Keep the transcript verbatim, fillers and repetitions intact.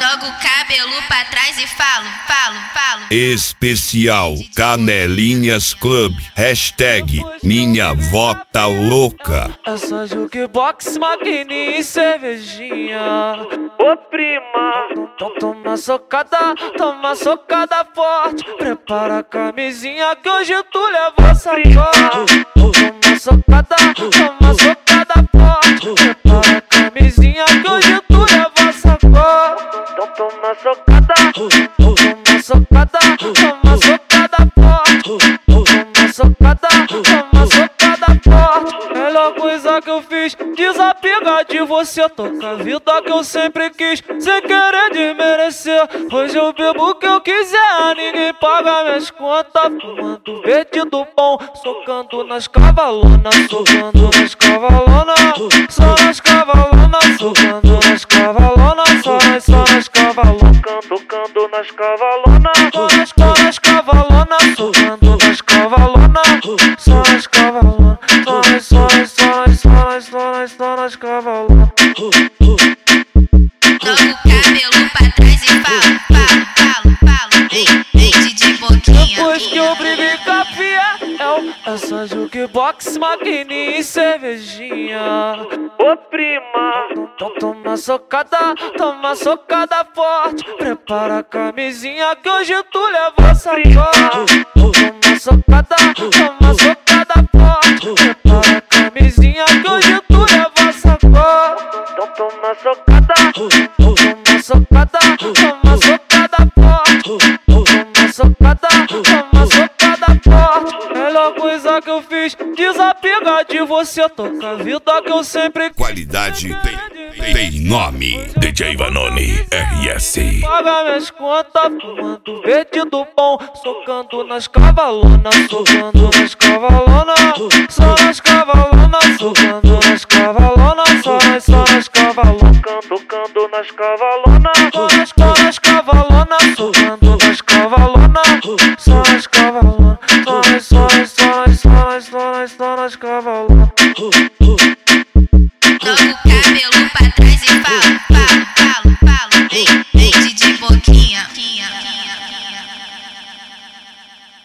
Jogo o cabelo pra trás e falo, falo, falo. Especial Canelinhas Club. Hashtag minha vota louca. É só jukebox, maquininha e cervejinha. Ô prima, então toma socada, toma socada forte. Prepara a camisinha que hoje tu leva sacode. Toma socada, toma socada forte. Prepara a camisinha que hoje tu leva sacode. Então toma socada, toma socada, toma socada forte. Toma socada, toma socada forte. Melhor coisa que eu fiz, desapegar de você. Toca a vida que eu sempre quis, sem querer desmerecer. Hoje eu bebo o que eu quiser, ninguém paga minhas contas. Fumando verde do bom, socando nas cavalonas. Socando nas cavalonas, só nas cavalonas. Socando nas cavalonas, só nas, só nas cavalonas. Tocando nas cavalonas, só nas, só nas cavalonas. Socando nas cavalonas, só nas cavalonas. Só nas, só nas, só nas, só nas, só nas, só nas cavalonas. Jogo o cabelo pra trás e falo, falo, falo, falo. Vem, vem D J Boquinha. Depois que eu briguei com a Fiel, é só jukebox, maquininha e cervejinha. Ô prima, então toma socada, toma socada forte. Prepara a camisinha que hoje tu leva sacode. Toma socada, toma socada forte. Prepara a camisinha que hoje tu leva sacode. Então toma socada, toma socada, toma socada forte. Toma socada, toma socada forte. Melhor coisa que eu fiz, desapegar de você. Toca a vida que eu sempre quis. Qualidade tem, tem nome. D J Vanoni R S. Paga minhas contas, fumando verde do bom. Socando nas cavalonas, socando nas cavalonas. Só nas cavalonas, socando nas cavalonas. Só nas, só nas cavalonas. Tocando nas cavalonas, só nas, só nas cavalonas. Socando nas cavalonas, só nas cavalonas. Só nas, só nas, só nas, só nas, só nas, só nas cavalonas.